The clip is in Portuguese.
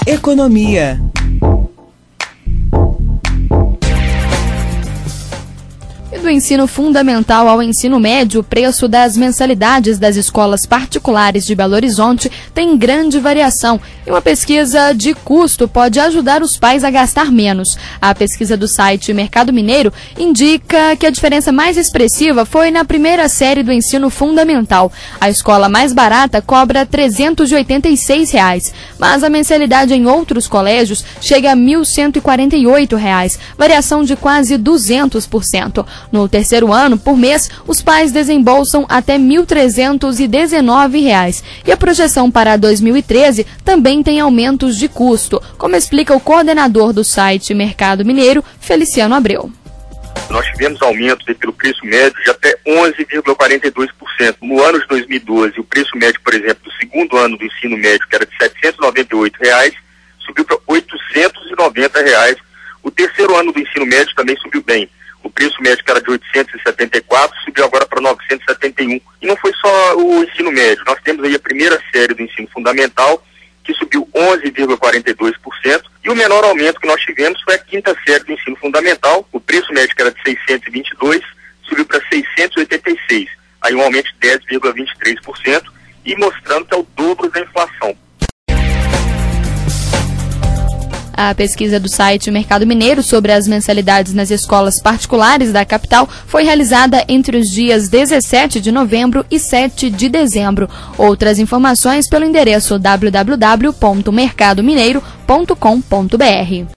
Economia. Do ensino fundamental ao ensino médio, o preço das mensalidades das escolas particulares de Belo Horizonte tem grande variação e uma pesquisa de custo pode ajudar os pais a gastar menos. A pesquisa do site Mercado Mineiro indica que a diferença mais expressiva foi na primeira série do ensino fundamental. A escola mais barata cobra R$ 386, mas a mensalidade em outros colégios chega a R$ 1.148, variação de quase 200%. No terceiro ano, por mês, os pais desembolsam até R$ 1.319. E a projeção para 2013 também tem aumentos de custo, como explica o coordenador do site Mercado Mineiro, Feliciano Abreu. Nós tivemos aumentos pelo preço médio de até 11,42%. No ano de 2012, o preço médio, por exemplo, do segundo ano do ensino médio, que era de R$ 798, subiu para R$ 890. O terceiro ano do ensino médio também subiu bem. O preço médio, que era de 874, subiu agora para 971. E não foi só o ensino médio. Nós temos aí a primeira série do ensino fundamental, que subiu 11,42%. E o menor aumento que nós tivemos foi a quinta série do ensino fundamental. O preço médio, que era de 622, subiu para 686. Aí um aumento de 10,23%, e mostrando que é o dobro da inflação. A pesquisa do site Mercado Mineiro sobre as mensalidades nas escolas particulares da capital foi realizada entre os dias 17 de novembro e 7 de dezembro. Outras informações pelo endereço www.mercadomineiro.com.br.